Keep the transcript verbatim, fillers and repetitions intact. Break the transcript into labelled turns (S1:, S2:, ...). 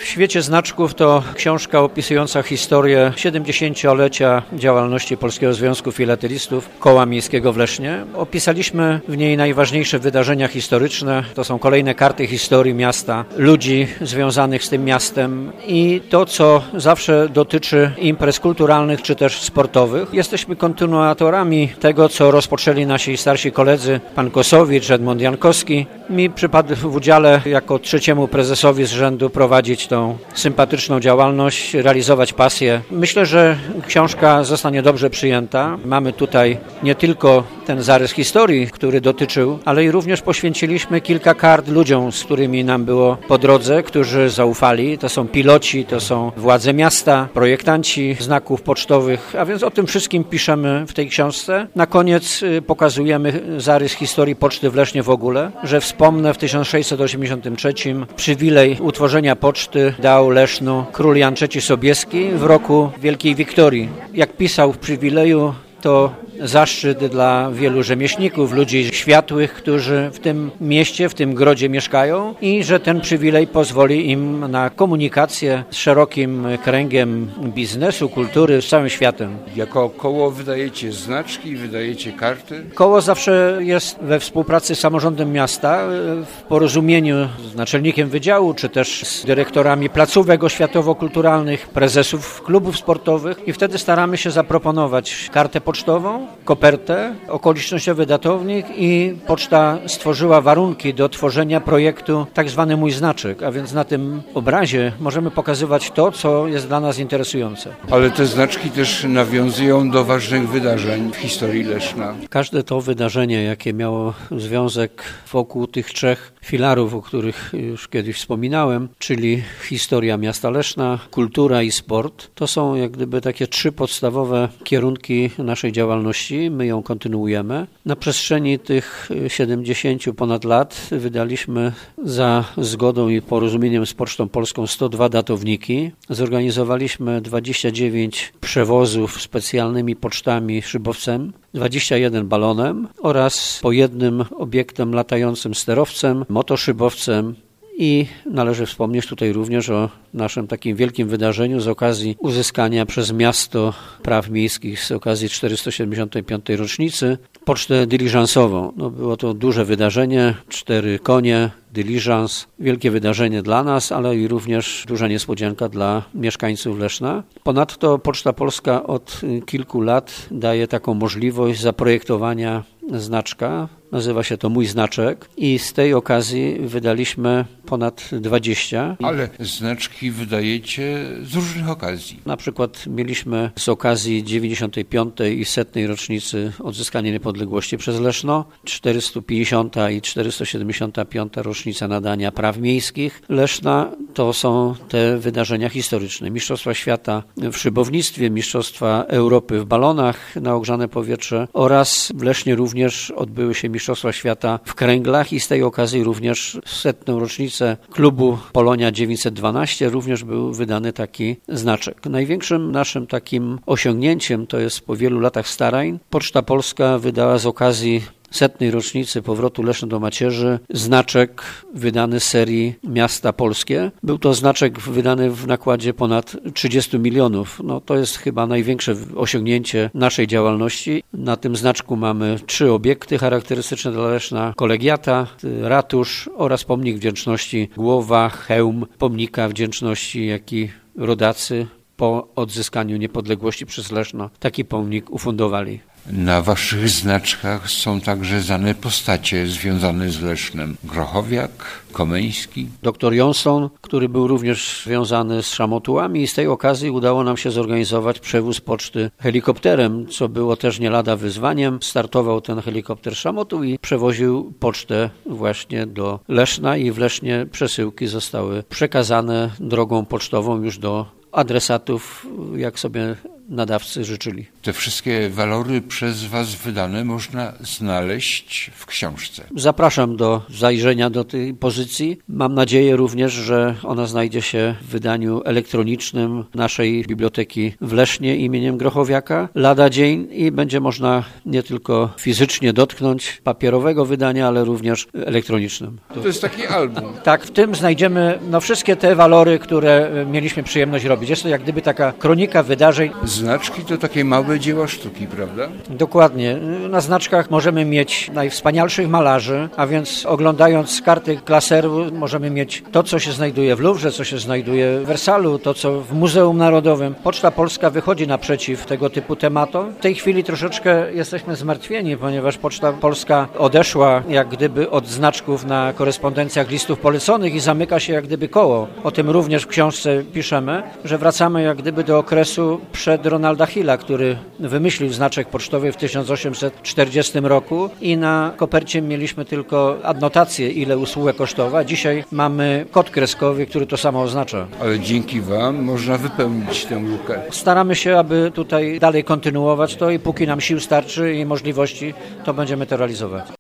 S1: świecie znaczków to książka opisująca historię siedemdziesięciolecia działalności Polskiego Związku Filatelistów Koła Miejskiego w Lesznie. Opisaliśmy w niej najważniejsze wydarzenia historyczne. To są kolejne karty historii miasta, ludzi związanych z tym miastem i to, co zawsze dotyczy imprez kulturalnych czy też sportowych. Jesteśmy kontynuatorami tego, co rozpoczęli nasi starsi koledzy, pan Kosowicz, Edmund Jankowski. Mi przypadł w udziale jako trzeciemu prezesowi z rzędu prowadzić tą sympatyczną działalność, realizować pasję. Myślę, że książka zostanie dobrze przyjęta. Mamy tutaj nie tylko ten zarys historii, który dotyczył, ale i również poświęciliśmy kilka kart ludziom, z którymi nam było po drodze, którzy zaufali. To są piloci, to są władze miasta, projektanci znaków pocztowych, a więc o tym wszystkim piszemy w tej książce. Na koniec pokazujemy zarys historii poczty w Lesznie w ogóle, że wspomnę, w tysiąc sześćset osiemdziesiątym trzecim przywilej utworzenia poczty dał Lesznu król Jan trzeci Sobieski w roku Wielkiej Wiktorii. Jak pisał w przywileju, to zaszczyt dla wielu rzemieślników, ludzi światłych, którzy w tym mieście, w tym grodzie mieszkają i że ten przywilej pozwoli im na komunikację z szerokim kręgiem biznesu, kultury, z całym światem.
S2: Jako koło wydajecie znaczki, wydajecie karty?
S1: Koło zawsze jest we współpracy z samorządem miasta, w porozumieniu z naczelnikiem wydziału, czy też z dyrektorami placówek oświatowo-kulturalnych, prezesów klubów sportowych i wtedy staramy się zaproponować kartę pocztową, kopertę, okolicznościowy datownik i poczta stworzyła warunki do tworzenia projektu tak zwany Mój Znaczek, a więc na tym obrazie możemy pokazywać to, co jest dla nas interesujące.
S2: Ale te znaczki też nawiązują do ważnych wydarzeń w historii Leszna.
S1: Każde to wydarzenie, jakie miało związek wokół tych trzech filarów, o których już kiedyś wspominałem, czyli historia miasta Leszna, kultura i sport, to są jak gdyby takie trzy podstawowe kierunki naszej działalności. My ją kontynuujemy. Na przestrzeni tych siedemdziesięciu ponad lat wydaliśmy za zgodą i porozumieniem z Pocztą Polską sto dwa datowniki. Zorganizowaliśmy dwadzieścia dziewięć przewozów specjalnymi pocztami szybowcem, dwadzieścia jeden balonem oraz po jednym obiektem latającym sterowcem, motoszybowcem. I należy wspomnieć tutaj również o naszym takim wielkim wydarzeniu z okazji uzyskania przez miasto praw miejskich z okazji czterysta siedemdziesiątej piątej rocznicy pocztę dyliżansową. No, było to duże wydarzenie, cztery konie, dyliżans, wielkie wydarzenie dla nas, ale i również duża niespodzianka dla mieszkańców Leszna. Ponadto Poczta Polska od kilku lat daje taką możliwość zaprojektowania znaczka. Nazywa się to Mój Znaczek i z tej okazji wydaliśmy ponad dwadzieścia.
S2: Ale znaczki wydajecie z różnych okazji.
S1: Na przykład mieliśmy z okazji dziewięćdziesiątej piątej i setnej rocznicy odzyskania niepodległości przez Leszno, czterysta pięćdziesiąta i czterysta siedemdziesiąta piąta rocznica nadania praw miejskich Leszna. To są te wydarzenia historyczne. Mistrzostwa Świata w szybownictwie, Mistrzostwa Europy w balonach na ogrzane powietrze oraz w Lesznie również odbyły się Mistrzostwa Świata w kręglach i z tej okazji również setną rocznicę klubu Polonia dziewięćset dwanaście również był wydany taki znaczek. Największym naszym takim osiągnięciem to jest po wielu latach starań Poczta Polska wydała z okazji setnej rocznicy powrotu Leszna do macierzy znaczek wydany z serii Miasta Polskie. Był to znaczek wydany w nakładzie ponad trzydziestu milionów. No, to jest chyba największe osiągnięcie naszej działalności. Na tym znaczku mamy trzy obiekty charakterystyczne dla Leszna. Kolegiata, ratusz oraz pomnik wdzięczności, głowa, hełm pomnika wdzięczności, jak i rodacy po odzyskaniu niepodległości przez Leszno taki pomnik ufundowali.
S2: Na waszych znaczkach są także znane postacie związane z Lesznem. Grochowiak, Komeński.
S1: Doktor Johnson, który był również związany z szamotułami i z tej okazji udało nam się zorganizować przewóz poczty helikopterem, co było też nie lada wyzwaniem. Startował ten helikopter szamotuł i przewoził pocztę właśnie do Leszna i w Lesznie przesyłki zostały przekazane drogą pocztową już do adresatów, jak sobie nadawcy życzyli.
S2: Te wszystkie walory przez Was wydane można znaleźć w książce.
S1: Zapraszam do zajrzenia do tej pozycji. Mam nadzieję również, że ona znajdzie się w wydaniu elektronicznym naszej biblioteki w Lesznie imieniem Grochowiaka lada dzień i będzie można nie tylko fizycznie dotknąć papierowego wydania, ale również elektronicznym.
S2: To jest taki album.
S1: Tak, w tym znajdziemy no, wszystkie te walory, które mieliśmy przyjemność robić. Jest to jak gdyby taka kronika wydarzeń.
S2: Znaczki to takie małe dzieła sztuki, prawda?
S1: Dokładnie. Na znaczkach możemy mieć najwspanialszych malarzy, a więc oglądając karty klaseru możemy mieć to, co się znajduje w Louvre, co się znajduje w Wersalu, to, co w Muzeum Narodowym. Poczta Polska wychodzi naprzeciw tego typu tematom. W tej chwili troszeczkę jesteśmy zmartwieni, ponieważ Poczta Polska odeszła jak gdyby od znaczków na korespondencjach listów poleconych i zamyka się jak gdyby koło. O tym również w książce piszemy, że wracamy jak gdyby do okresu przed Ronalda Hilla, który wymyślił znaczek pocztowy w tysiąc osiemset czterdziestym roku i na kopercie mieliśmy tylko adnotację, ile usługa kosztowa. Dzisiaj mamy kod kreskowy, który to samo oznacza.
S2: Ale dzięki Wam można wypełnić tę lukę.
S1: Staramy się, aby tutaj dalej kontynuować to i póki nam sił starczy i możliwości, to będziemy to realizować.